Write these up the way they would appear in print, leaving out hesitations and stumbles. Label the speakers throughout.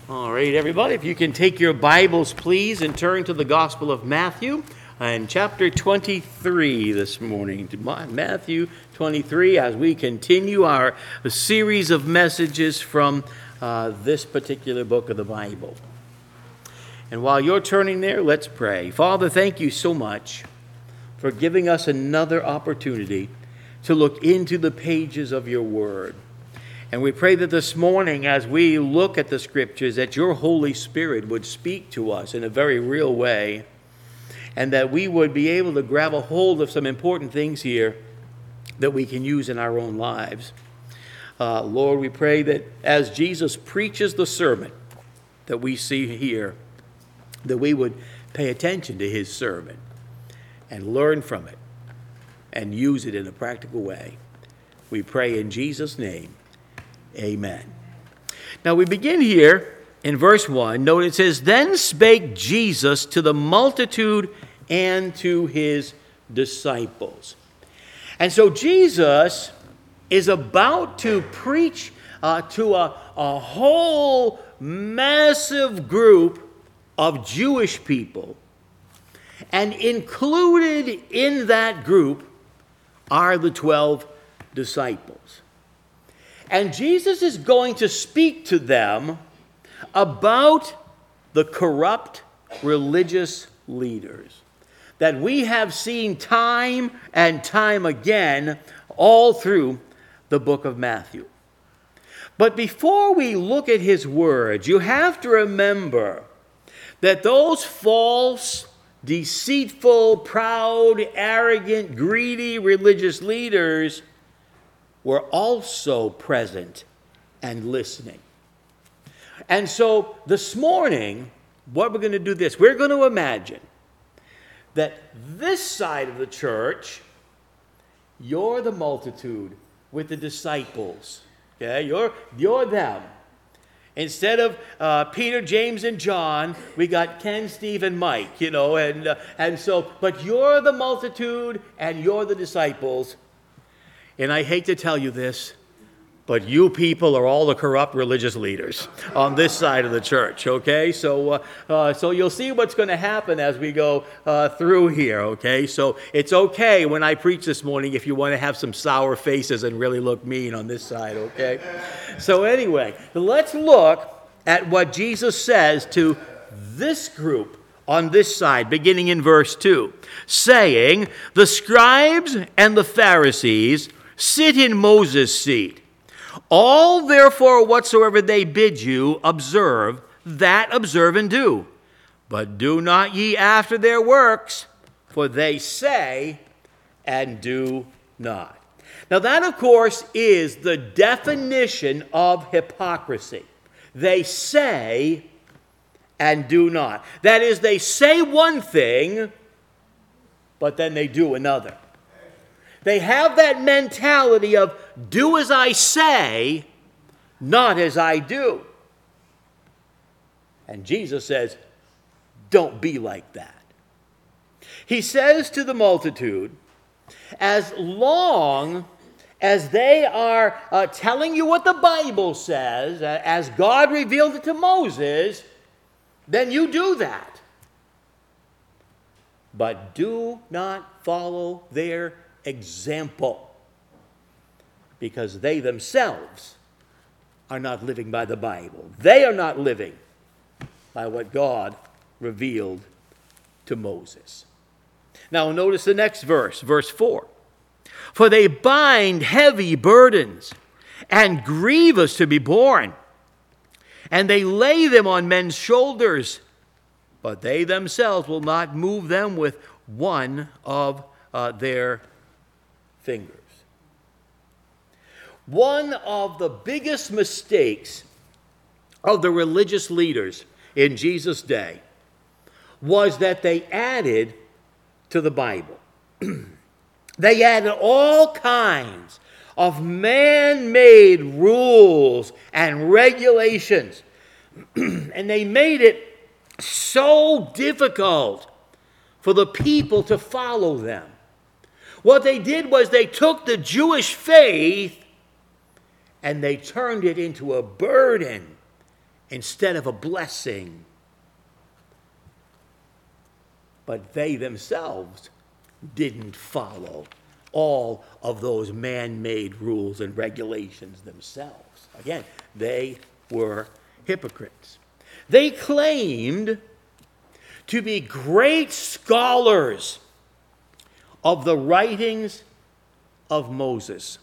Speaker 1: All right, everybody, if you can take your Bibles, please, and turn to the Gospel of Matthew and chapter 23 this morning. Matthew 23, as we continue our series of messages from this particular book of the Bible. And while you're turning there, let's pray. Father, thank you so much for giving us another opportunity to look into the pages of your word. And we pray that this morning, as we look at the Scriptures, that your Holy Spirit would speak to us in a very real way, and that we would be able to grab a hold of some important things here that we can use in our own lives. Lord, we pray that as Jesus preaches the sermon that we see here, that we would pay attention to his sermon and learn from it and use it in a practical way. We pray in Jesus' name. Amen. Now we begin here in verse 1. Note it says, "Then spake Jesus to the multitude and to his disciples." And so Jesus is about to preach to a whole massive group of Jewish people. And included in that group are the 12 disciples. And Jesus is going to speak to them about the corrupt religious leaders that we have seen time and time again all through the book of Matthew. But before we look at his words, you have to remember that those false, deceitful, proud, arrogant, greedy religious leaders were also present and listening. And so this morning, what we're going to do this, we're going to imagine that this side of the church, you're the multitude with the disciples. Okay, you're them. Instead of Peter, James, and John, we got Ken, Steve, and Mike, and so, but you're the multitude and you're the disciples. And I hate to tell you this, but you people are all the corrupt religious leaders on this side of the church, okay? So you'll see what's going to happen as we go through here, okay? So it's okay when I preach this morning if you want to have some sour faces and really look mean on this side, okay? So anyway, let's look at what Jesus says to this group on this side, beginning in verse 2, saying, "The scribes and the Pharisees sit in Moses' seat. All therefore whatsoever they bid you observe, that observe and do. But do not ye after their works, for they say and do not." Now that, of course, is the definition of hypocrisy. They say and do not. That is, they say one thing, but then they do another. They have that mentality of do as I say, not as I do. And Jesus says, don't be like that. He says to the multitude, as long as they are telling you what the Bible says, as God revealed it to Moses, then you do that. But do not follow their example, because they themselves are not living by the Bible. They are not living by what God revealed to Moses. Now notice the next verse, verse 4. "For they bind heavy burdens and grievous to be borne, and they lay them on men's shoulders, but they themselves will not move them with one of their fingers." One of the biggest mistakes of the religious leaders in Jesus' day was that they added to the Bible. They added all kinds of man-made rules and regulations, and they made it so difficult for the people to follow them. What they did was they took the Jewish faith and they turned it into a burden instead of a blessing. But they themselves didn't follow all of those man-made rules and regulations themselves. Again, they were hypocrites. They claimed to be great scholars of the writings of Moses,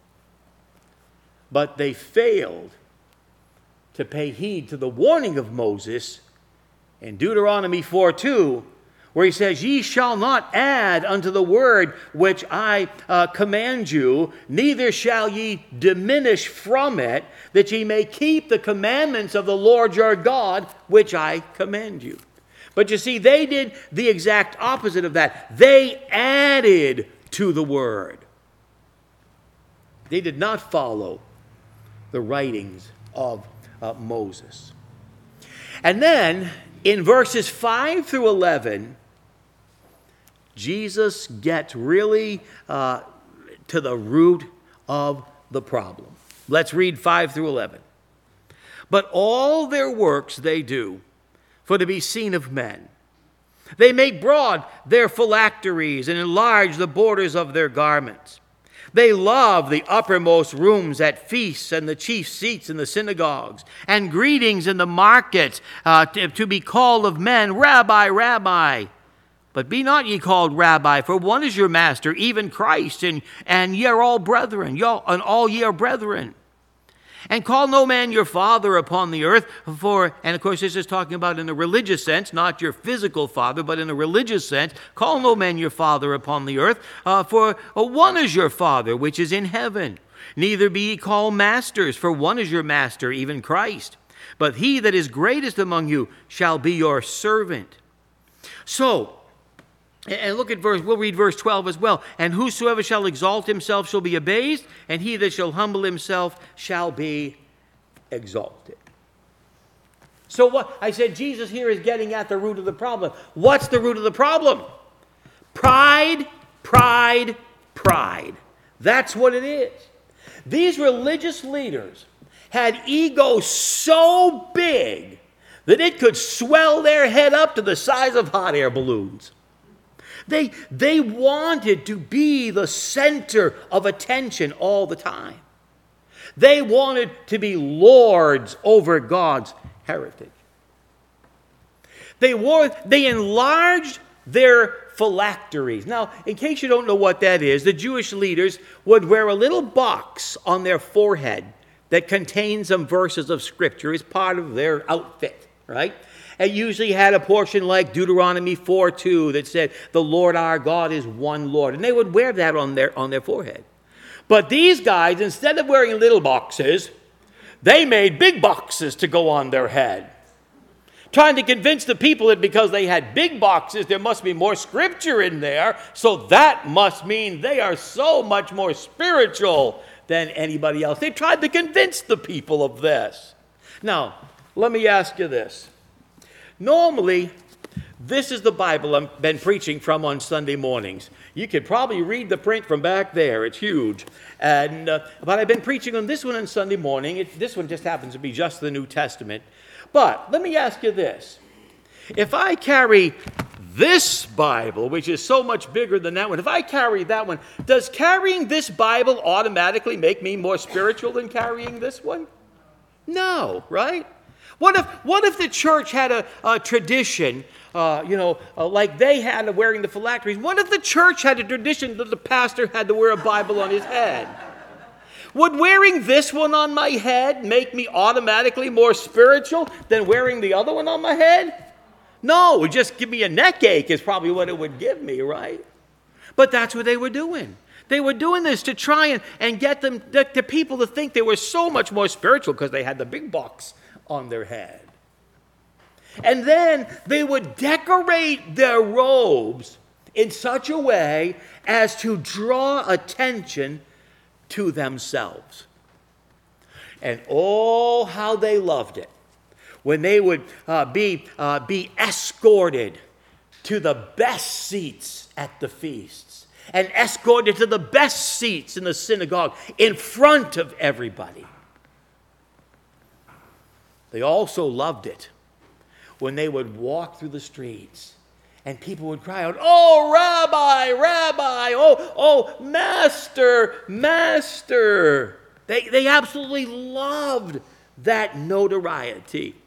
Speaker 1: but they failed to pay heed to the warning of Moses in Deuteronomy 4:2, where he says, "Ye shall not add unto the word which I command you, neither shall ye diminish from it, that ye may keep the commandments of the Lord your God, which I command you." But you see, they did the exact opposite of that. They added to the word. They did not follow the writings of Moses. And then, in verses 5 through 11, Jesus gets really to the root of the problem. Let's read 5 through 11. "But all their works they do, for to be seen of men. They make broad their phylacteries and enlarge the borders of their garments. They love the uppermost rooms at feasts and the chief seats in the synagogues, and greetings in the markets, to be called of men, Rabbi, Rabbi. But be not ye called Rabbi, for one is your master, even Christ, and ye are all brethren, and all ye are brethren. And call no man your father upon the earth, and of course this is talking about in a religious sense, not your physical father, but in a religious sense, call no man your father upon the earth, for one is your Father, which is in heaven. Neither be ye called masters, for one is your master, even Christ. But he that is greatest among you shall be your servant." So, and look at we'll read verse 12 as well. "And whosoever shall exalt himself shall be abased, and he that shall humble himself shall be exalted." So what I said, Jesus here is getting at the root of the problem. What's the root of the problem? Pride, pride, pride. That's what it is. These religious leaders had egos so big that it could swell their head up to the size of hot air balloons. They wanted to be the center of attention all the time. They wanted to be lords over God's heritage. They enlarged their phylacteries. Now, in case you don't know what that is, the Jewish leaders would wear a little box on their forehead that contained some verses of Scripture as part of their outfit, right? It usually had a portion like Deuteronomy 4:2 that said, "The Lord our God is one Lord." And they would wear that on their forehead. But these guys, instead of wearing little boxes, they made big boxes to go on their head, trying to convince the people that because they had big boxes, there must be more Scripture in there, so that must mean they are so much more spiritual than anybody else. They tried to convince the people of this. Now, let me ask you this. Normally, this is the Bible I've been preaching from on Sunday mornings. You could probably read the print from back there. It's huge. But I've been preaching on this one on Sunday morning. This one just happens to be just the New Testament. But let me ask you this. If I carry this Bible, which is so much bigger than that one, if I carry that one, does carrying this Bible automatically make me more spiritual than carrying this one? No, right? What if the church had a tradition, like they had of wearing the phylacteries? What if the church had a tradition that the pastor had to wear a Bible on his head? Would wearing this one on my head make me automatically more spiritual than wearing the other one on my head? No, it would just give me a neck ache is probably what it would give me, right? But that's what they were doing. They were doing this to try and get the people to think they were so much more spiritual because they had the big box on their head. And then they would decorate their robes in such a way as to draw attention to themselves. And oh, how they loved it when they would be escorted to the best seats at the feasts and escorted to the best seats in the synagogue in front of everybody. they also loved it when they would walk through the streets and people would cry out, "Oh, Rabbi, Rabbi, oh, Master, Master." They absolutely loved that notoriety.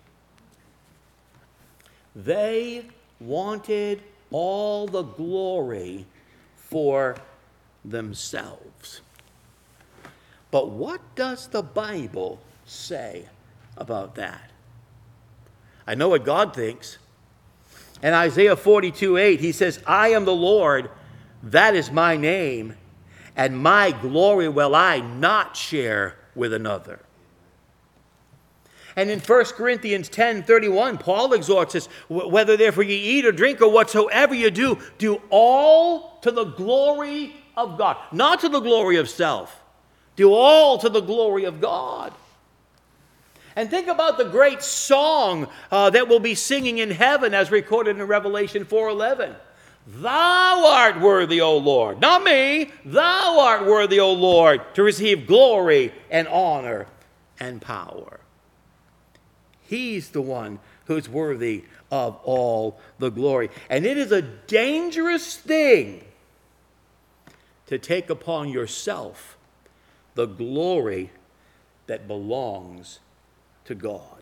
Speaker 1: They wanted all the glory for themselves. But what does the Bible say about that? I know what God thinks. In Isaiah 42:8, he says, "I am the Lord, that is my name, and my glory will I not share with another." And in 1 Corinthians 10:31, Paul exhorts us, "Whether therefore ye eat or drink or whatsoever you do, do all to the glory of God." Not to the glory of self. Do all to the glory of God. And think about the great song that we'll be singing in heaven as recorded in Revelation 4:11. "Thou art worthy, O Lord," not me, "thou art worthy, O Lord, to receive glory and honor and power." He's the one who's worthy of all the glory. And it is a dangerous thing to take upon yourself the glory that belongs to God.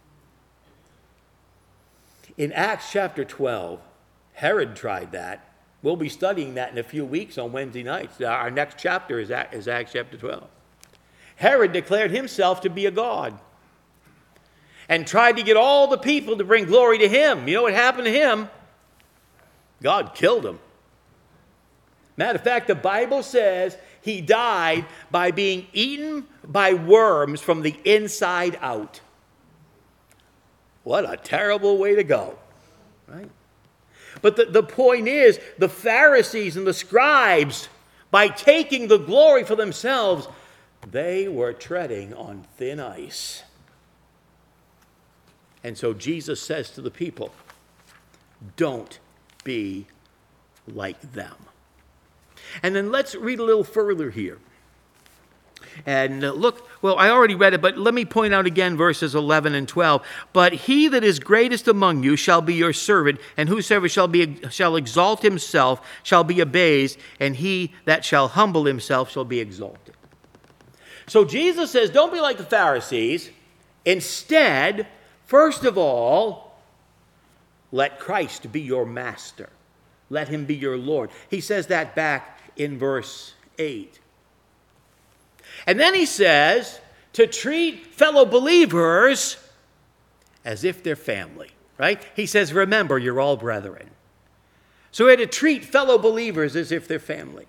Speaker 1: In Acts chapter 12, Herod tried that. We'll be studying that in a few weeks on Wednesday nights. Our next chapter is Acts chapter 12. Herod declared himself to be a god and tried to get all the people to bring glory to him. You know what happened to him? God killed him. Matter of fact, the Bible says he died by being eaten by worms from the inside out. What a terrible way to go, right? But the point is, the Pharisees and the scribes, by taking the glory for themselves, they were treading on thin ice. And so Jesus says to the people, don't be like them. And then let's read a little further here. And look, well, I already read it, but let me point out again verses 11 and 12. "But he that is greatest among you shall be your servant, and whosoever shall exalt himself shall be abased, and he that shall humble himself shall be exalted." So Jesus says, don't be like the Pharisees. Instead, first of all, let Christ be your master. Let him be your Lord. He says that back in verse 8. And then he says to treat fellow believers as if they're family, right? He says, remember, you're all brethren. So we're to treat fellow believers as if they're family.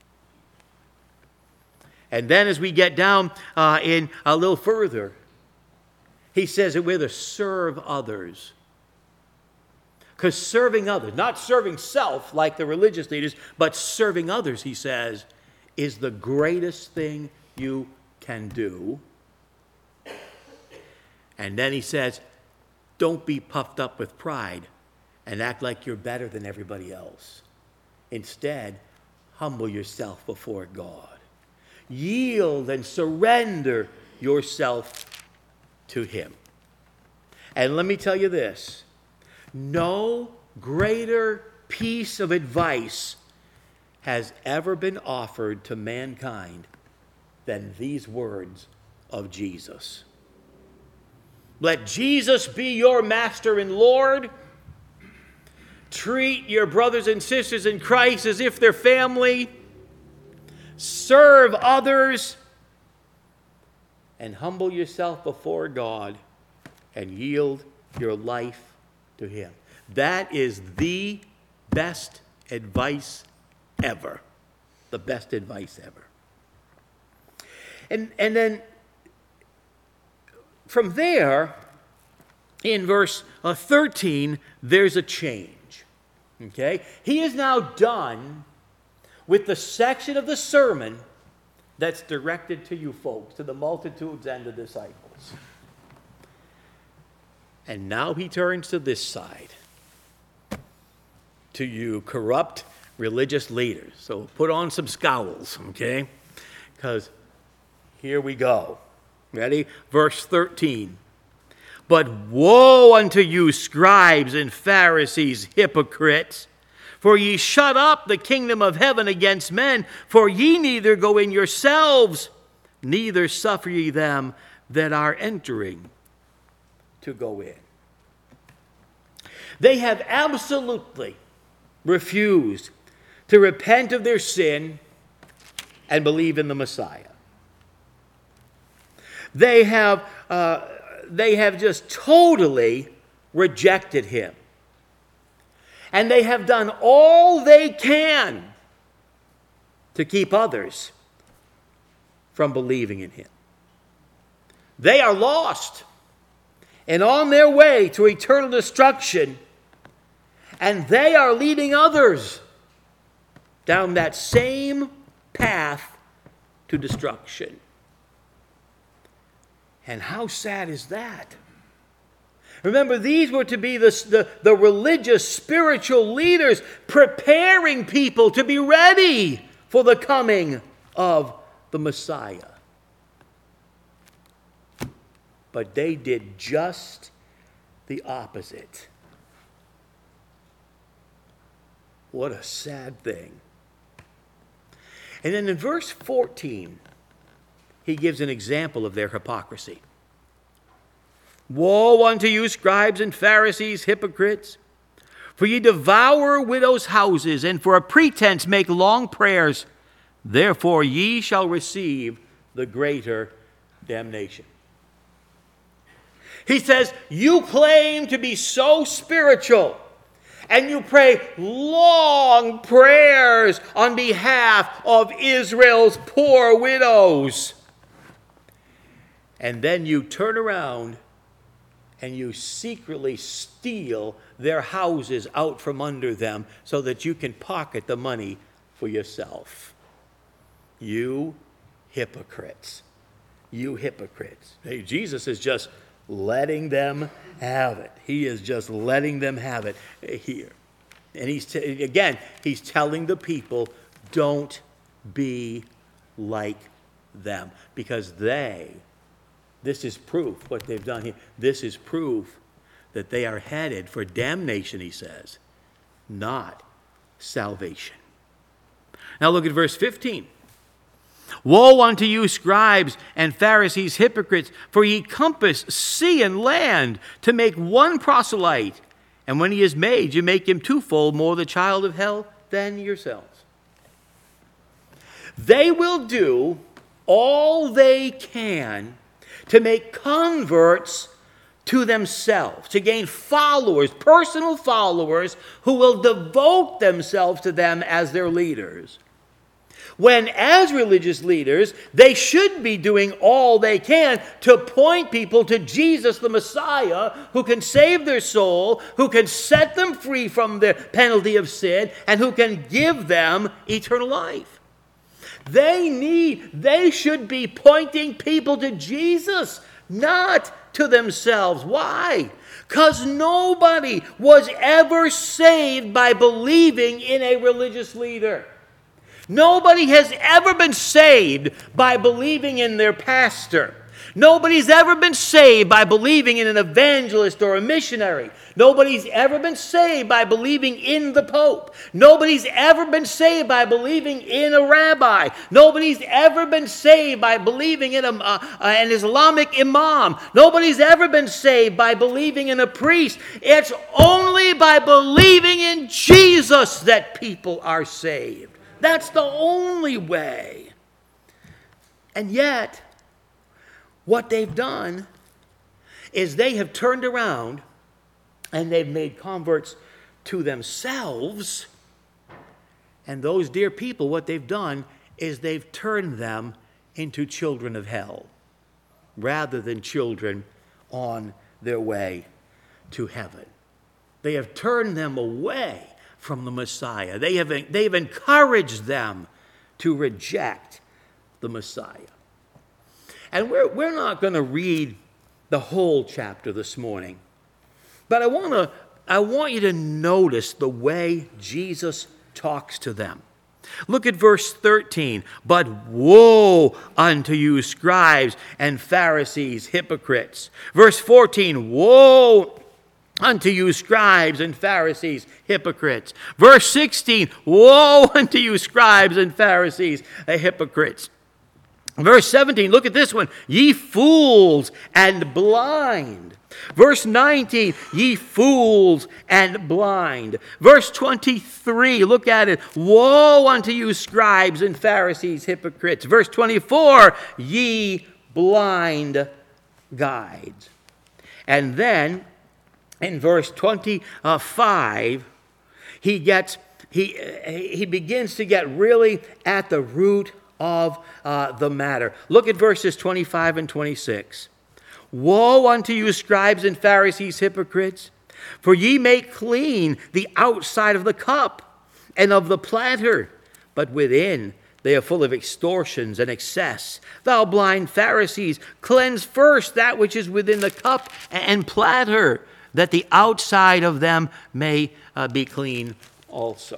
Speaker 1: And then as we get down in a little further, he says that we're to serve others. Because serving others, not serving self like the religious leaders, but serving others, he says, is the greatest thing you can do. And then he says, don't be puffed up with pride and act like you're better than everybody else. Instead, humble yourself before God. Yield and surrender yourself to him. And let me tell you this. No greater piece of advice has ever been offered to mankind than these words of Jesus. Let Jesus be your master and Lord. Treat your brothers and sisters in Christ as if they're family. Serve others. And humble yourself before God and yield your life to him. That is the best advice ever. The best advice ever. And then from there, in verse 13, there's a change. Okay? He is now done with the section of the sermon that's directed to you folks, to the multitudes and the disciples. And now he turns to this side, to you corrupt religious leaders. So put on some scowls, okay? Because here we go. Ready? Verse 13. But woe unto you, scribes and Pharisees, hypocrites! For ye shut up the kingdom of heaven against men, for ye neither go in yourselves, neither suffer ye them that are entering to go in. They have absolutely refused to repent of their sin and believe in the Messiah. They have just totally rejected him. And they have done all they can to keep others from believing in him. They are lost and on their way to eternal destruction, and they are leading others down that same path to destruction. And how sad is that? Remember, these were to be the religious, spiritual leaders preparing people to be ready for the coming of the Messiah. But they did just the opposite. What a sad thing. And then in verse 14, he gives an example of their hypocrisy. Woe unto you, scribes and Pharisees, hypocrites! For ye devour widows' houses, and for a pretense make long prayers. Therefore ye shall receive the greater damnation. He says, you claim to be so spiritual, and you pray long prayers on behalf of Israel's poor widows. And then you turn around and you secretly steal their houses out from under them so that you can pocket the money for yourself. You hypocrites. You hypocrites. Hey, Jesus is just letting them have it. He is just letting them have it here. And he's telling the people, don't be like them. Because this is proof, what they've done here. This is proof that they are headed for damnation, he says, not salvation. Now look at verse 15. Woe unto you, scribes and Pharisees, hypocrites, for ye compass sea and land to make one proselyte, and when he is made, you make him twofold more the child of hell than yourselves. They will do all they can to make converts to themselves, to gain followers, personal followers, who will devote themselves to them as their leaders. When, as religious leaders, they should be doing all they can to point people to Jesus the Messiah, who can save their soul, who can set them free from the penalty of sin, and who can give them eternal life. They should be pointing people to Jesus, not to themselves. Why? Because nobody was ever saved by believing in a religious leader. Nobody has ever been saved by believing in their pastor. Nobody's ever been saved by believing in an evangelist or a missionary. Nobody's ever been saved by believing in the Pope. Nobody's ever been saved by believing in a rabbi. Nobody's ever been saved by believing in an Islamic imam. Nobody's ever been saved by believing in a priest. It's only by believing in Jesus that people are saved. That's the only way. And yet, what they've done is they have turned around and they've made converts to themselves. And those dear people, what they've done is they've turned them into children of hell rather than children on their way to heaven. They have turned them away from the Messiah. They've encouraged them to reject the Messiah. And we're not going to read the whole chapter this morning, but I want you to notice the way Jesus talks to them. Look at verse 13. But woe unto you, scribes and Pharisees, hypocrites. Verse 14. Woe unto you, scribes and Pharisees, hypocrites. Verse 16. Woe unto you, scribes and Pharisees, hypocrites. Verse 17, look at this one. Ye fools and blind. Verse 19, ye fools and blind. Verse 23, look at it. Woe unto you, scribes and Pharisees, hypocrites. Verse 24, ye blind guides. And then in verse 25, he begins to get really at the root of the matter. Look at verses 25 and 26. Woe unto you, scribes and Pharisees, hypocrites, for ye make clean the outside of the cup and of the platter, but within they are full of extortions and excess. Thou blind Pharisees, cleanse first that which is within the cup and platter, that the outside of them may be clean also.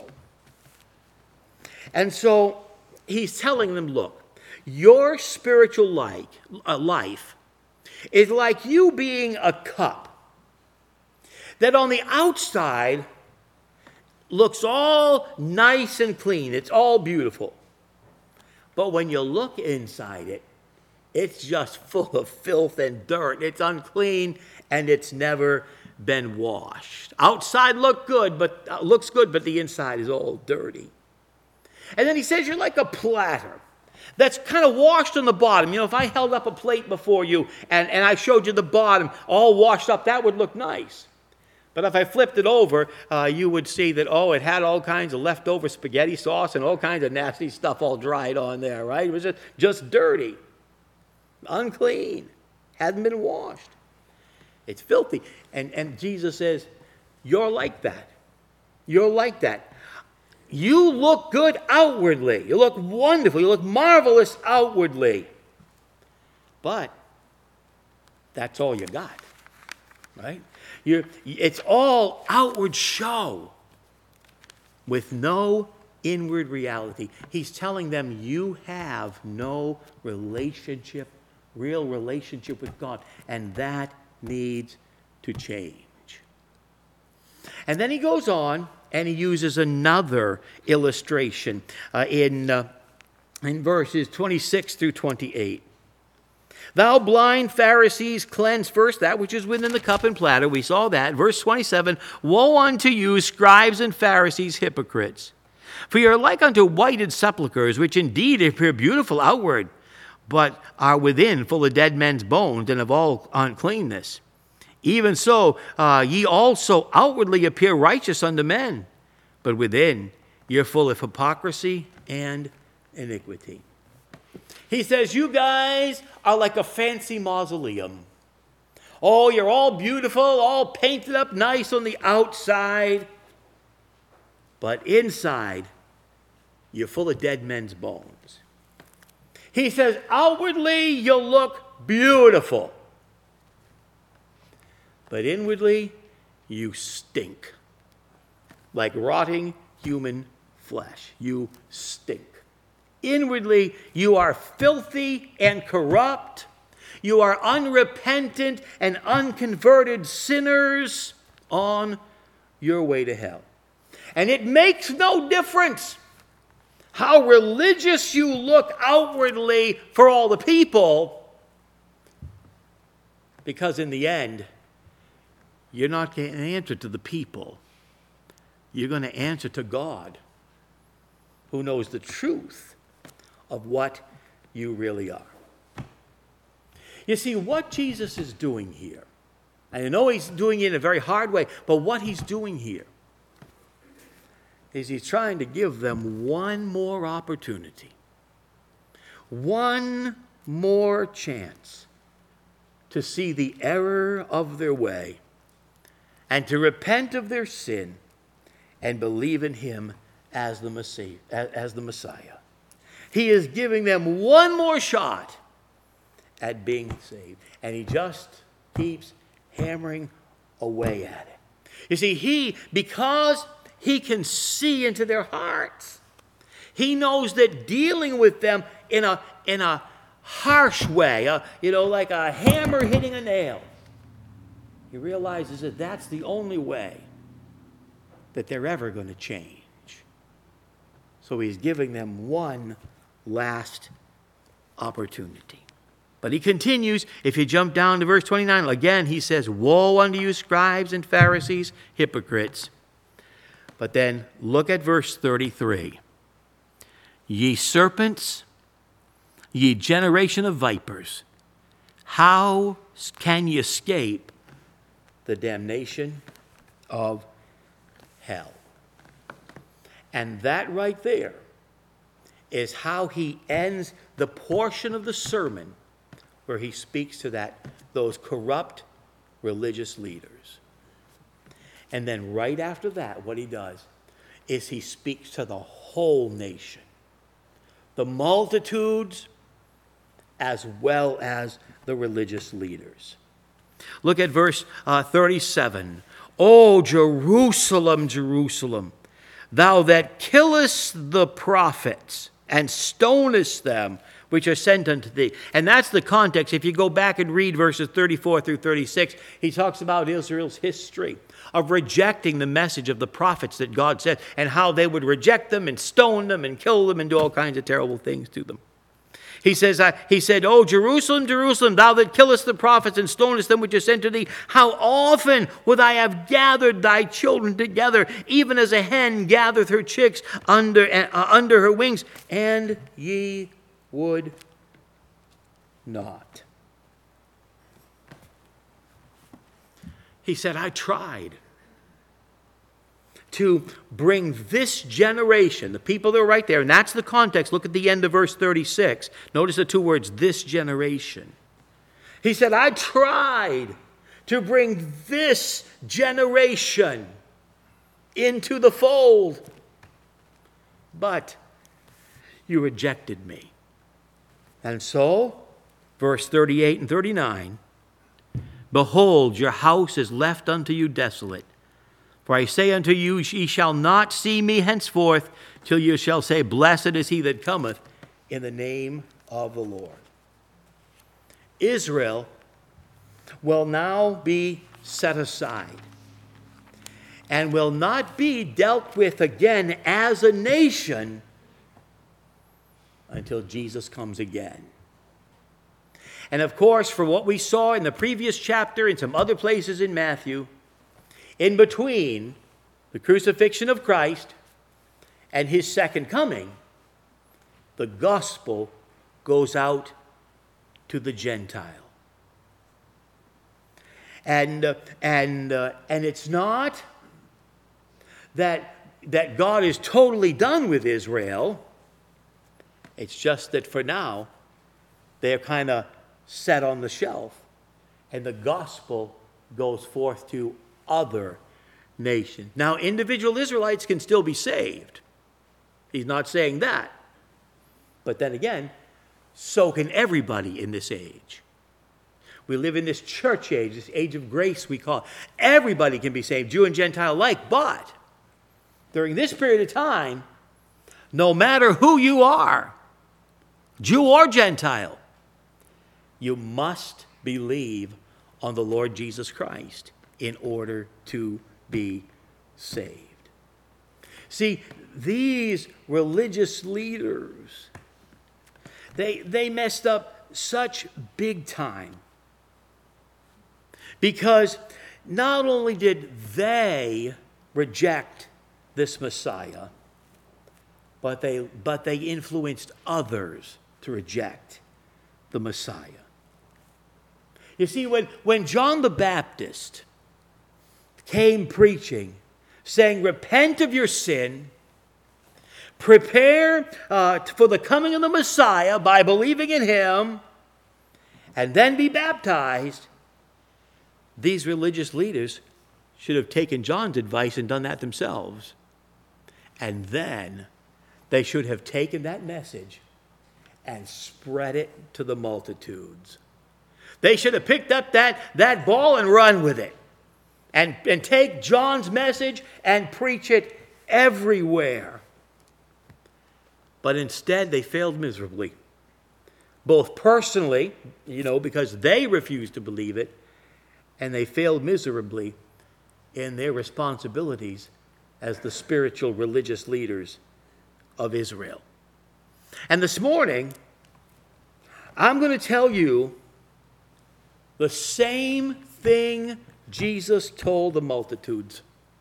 Speaker 1: And so he's telling them, look, your spiritual life is like you being a cup that on the outside looks all nice and clean. It's all beautiful. But when you look inside it, it's just full of filth and dirt. It's unclean and it's never been washed. Outside looks good, but the inside is all dirty. And then he says you're like a platter that's kind of washed on the bottom. You know, if I held up a plate before you and I showed you the bottom all washed up, that would look nice. But if I flipped it over, you would see that, it had all kinds of leftover spaghetti sauce and all kinds of nasty stuff all dried on there, right? It was just dirty, unclean, hadn't been washed. It's filthy. And Jesus says, you're like that. You're like that. You look good outwardly. You look wonderful. You look marvelous outwardly. But that's all you got, right? It's all outward show with no inward reality. He's telling them you have no real relationship with God, and that needs to change. And then he goes on and he uses another illustration in verses 26 through 28. Thou blind Pharisees, cleanse first that which is within the cup and platter. We saw that. Verse 27, woe unto you, scribes and Pharisees, hypocrites! For ye are like unto whited sepulchres, which indeed appear beautiful outward, but are within full of dead men's bones and of all uncleanness. Even so, ye also outwardly appear righteous unto men, but within ye are full of hypocrisy and iniquity. He says, you guys are like a fancy mausoleum. Oh, you're all beautiful, all painted up nice on the outside, but inside, you're full of dead men's bones. He says, outwardly, you'll look beautiful, but inwardly, you stink like rotting human flesh. You stink. Inwardly, you are filthy and corrupt. You are unrepentant and unconverted sinners on your way to hell. And it makes no difference how religious you look outwardly for all the people, because in the end, you're not going to answer to the people. You're going to answer to God, who knows the truth of what you really are. You see, what Jesus is doing here, and I know he's doing it in a very hard way, but what he's doing here is he's trying to give them one more opportunity, one more chance to see the error of their way and to repent of their sin and believe in him as the Messiah. He is giving them one more shot at being saved. And he just keeps hammering away at it. You see, because he can see into their hearts, He knows that dealing with them in a harsh way, like a hammer hitting a nail, he realizes that that's the only way that they're ever going to change. So he's giving them one last opportunity. But he continues, if you jump down to verse 29, again he says, "Woe unto you, scribes and Pharisees, hypocrites." But then look at verse 33. "Ye serpents, ye generation of vipers, how can ye escape the damnation of hell?" And that right there is how he ends the portion of the sermon where he speaks to those corrupt religious leaders. And then right after that, what he does is he speaks to the whole nation, the multitudes as well as the religious leaders. Look at verse 37. "O Jerusalem, Jerusalem, thou that killest the prophets and stonest them which are sent unto thee." And that's the context. If you go back and read verses 34 through 36, he talks about Israel's history of rejecting the message of the prophets that God said, and how they would reject them and stone them and kill them and do all kinds of terrible things to them. He said, "O Jerusalem, Jerusalem, thou that killest the prophets and stonest them which are sent to thee, how often would I have gathered thy children together, even as a hen gathereth her chicks under her wings, and ye would not." He said, "I tried to bring this generation," the people that are right there, and that's the context. Look at the end of verse 36. Notice the two words, "this generation." He said, "I tried to bring this generation into the fold, but you rejected me." And so, verse 38 and 39, "Behold, your house is left unto you desolate. For I say unto you, ye shall not see me henceforth, till you shall say, Blessed is he that cometh in the name of the Lord." Israel will now be set aside and will not be dealt with again as a nation until Jesus comes again. And of course, from what we saw in the previous chapter and some other places in Matthew, in between the crucifixion of Christ and his second coming, the gospel goes out to the Gentile. And it's not that God is totally done with Israel. It's just that for now, they're kind of set on the shelf, and the gospel goes forth to other nations. Now, individual Israelites can still be saved. He's not saying that. But then again, so can everybody in this age. We live in this church age, this age of grace we call it. Everybody can be saved, Jew and Gentile alike. But during this period of time, no matter who you are, Jew or Gentile, you must believe on the Lord Jesus Christ in order to be saved. See, these religious leaders, they messed up such big time, because not only did they reject this Messiah, but they influenced others to reject the Messiah. You see, when John the Baptist came preaching, saying, "Repent of your sin, prepare for the coming of the Messiah by believing in him, and then be baptized," these religious leaders should have taken John's advice and done that themselves. And then they should have taken that message and spread it to the multitudes. They should have picked up that ball and run with it. And take John's message and preach it everywhere. But instead, they failed miserably. Both personally, because they refused to believe it, and they failed miserably in their responsibilities as the spiritual religious leaders of Israel. And this morning, I'm going to tell you the same thing Jesus told the multitudes.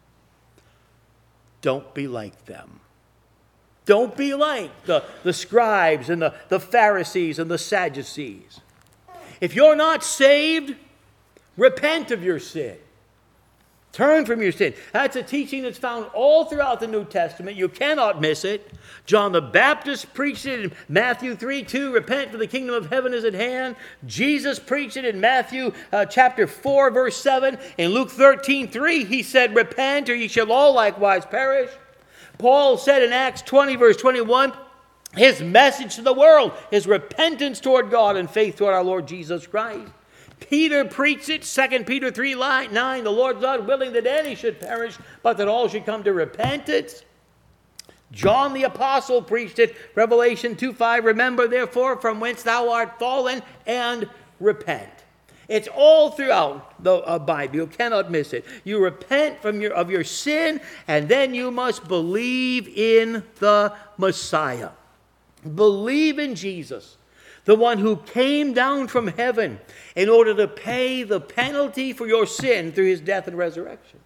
Speaker 1: Don't be like them. Don't be like the scribes and the Pharisees and the Sadducees. If you're not saved, repent of your sin. Turn from your sin. That's a teaching that's found all throughout the New Testament. You cannot miss it. John the Baptist preached it in Matthew 3:2, repent for the kingdom of heaven is at hand. Jesus preached it in Matthew chapter 4, verse 7. In Luke 13:3, he said, repent or ye shall all likewise perish. Paul said in Acts 20, verse 21, his message to the world is repentance toward God and faith toward our Lord Jesus Christ. Peter preached it, 2 Peter 3:9, the Lord's not willing that any should perish, but that all should come to repentance. John the Apostle preached it, Revelation 2:5, remember therefore from whence thou art fallen and repent. It's all throughout the Bible. You cannot miss it. You repent of your sin, and then you must believe in the Messiah. Believe in Jesus, the one who came down from heaven in order to pay the penalty for your sin through his death and resurrection.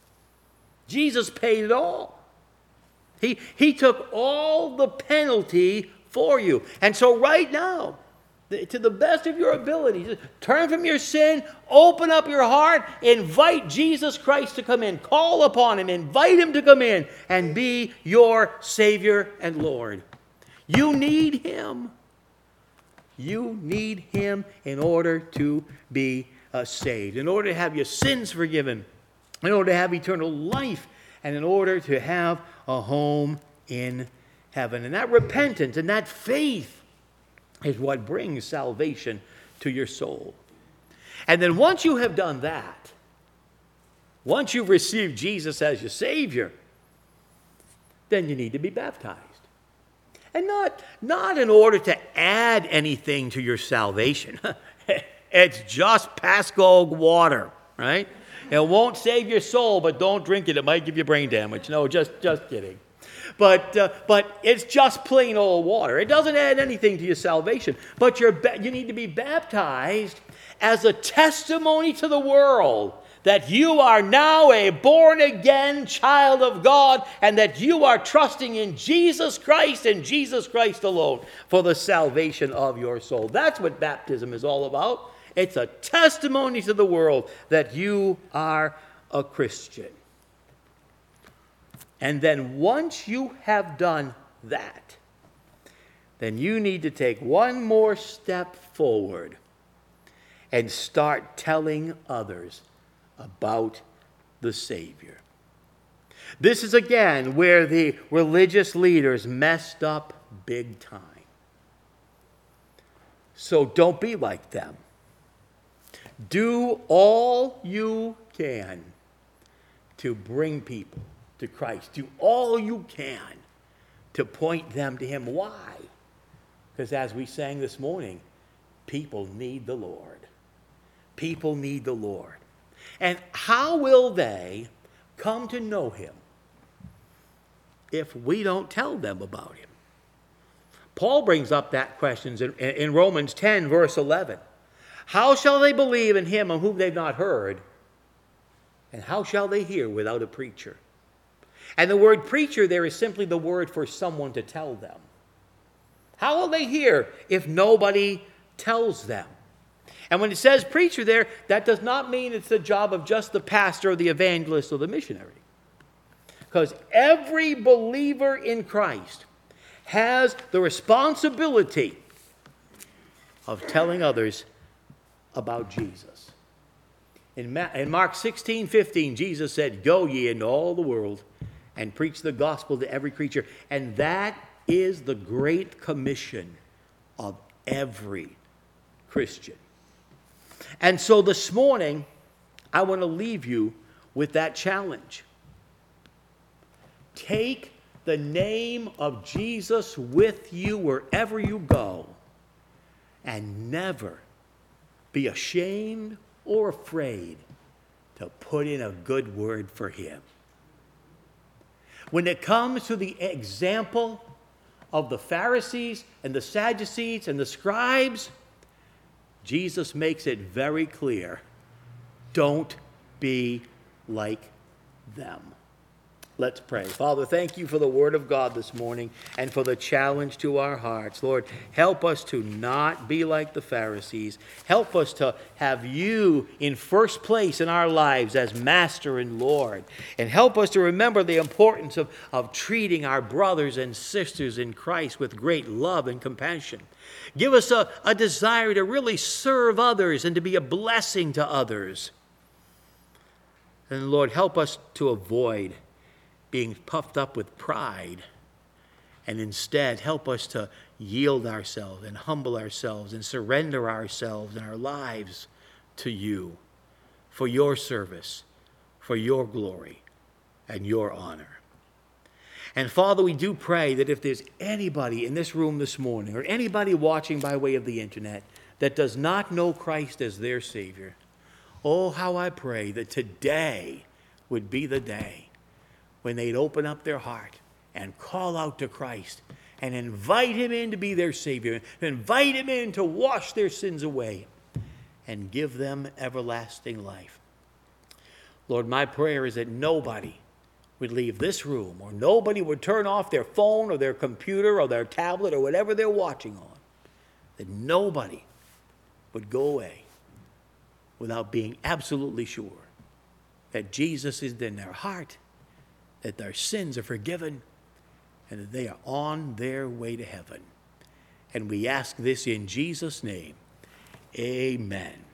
Speaker 1: Jesus paid it all. He took all the penalty for you. And so right now, to the best of your ability, turn from your sin, open up your heart, invite Jesus Christ to come in. Call upon him, invite him to come in and be your Savior and Lord. You need him. You need him in order to be saved, in order to have your sins forgiven, in order to have eternal life, and in order to have a home in heaven. And that repentance and that faith is what brings salvation to your soul. And then once you have done that, once you've received Jesus as your Savior, then you need to be baptized. And not in order to add anything to your salvation. It's just Pasco water, right? It won't save your soul, but don't drink it. It might give you brain damage. No, just kidding. But it's just plain old water. It doesn't add anything to your salvation. But you need to be baptized as a testimony to the world that you are now a born-again child of God and that you are trusting in Jesus Christ and Jesus Christ alone for the salvation of your soul. That's what baptism is all about. It's a testimony to the world that you are a Christian. And then once you have done that, then you need to take one more step forward and start telling others about the Savior. This is again where the religious leaders messed up big time. So don't be like them. Do all you can to bring people to Christ. Do all you can to point them to him. Why? Because as we sang this morning, people need the Lord. People need the Lord. And how will they come to know him if we don't tell them about him? Paul brings up that question in Romans 10, verse 11. How shall they believe in him on whom they've not heard? And how shall they hear without a preacher? And the word preacher there is simply the word for someone to tell them. How will they hear if nobody tells them? And when it says preacher there, that does not mean it's the job of just the pastor or the evangelist or the missionary. Because every believer in Christ has the responsibility of telling others about Jesus. In Mark 16:15, Jesus said, go ye into all the world and preach the gospel to every creature. And that is the great commission of every Christian. And so this morning, I want to leave you with that challenge. Take the name of Jesus with you wherever you go, and never be ashamed or afraid to put in a good word for him. When it comes to the example of the Pharisees and the Sadducees and the scribes, Jesus makes it very clear, don't be like them. Let's pray. Father, thank you for the word of God this morning and for the challenge to our hearts. Lord, help us to not be like the Pharisees. Help us to have you in first place in our lives as Master and Lord. And help us to remember the importance of treating our brothers and sisters in Christ with great love and compassion. Give us a desire to really serve others and to be a blessing to others. And Lord, help us to avoid being puffed up with pride, and instead help us to yield ourselves and humble ourselves and surrender ourselves and our lives to you for your service, for your glory and your honor. And Father, we do pray that if there's anybody in this room this morning or anybody watching by way of the internet that does not know Christ as their Savior, oh, how I pray that today would be the day when they'd open up their heart and call out to Christ and invite him in to be their Savior, and invite him in to wash their sins away and give them everlasting life. Lord, my prayer is that nobody would leave this room, or nobody would turn off their phone or their computer or their tablet or whatever they're watching on, that nobody would go away without being absolutely sure that Jesus is in their heart, that their sins are forgiven, and that they are on their way to heaven. And we ask this in Jesus' name. Amen.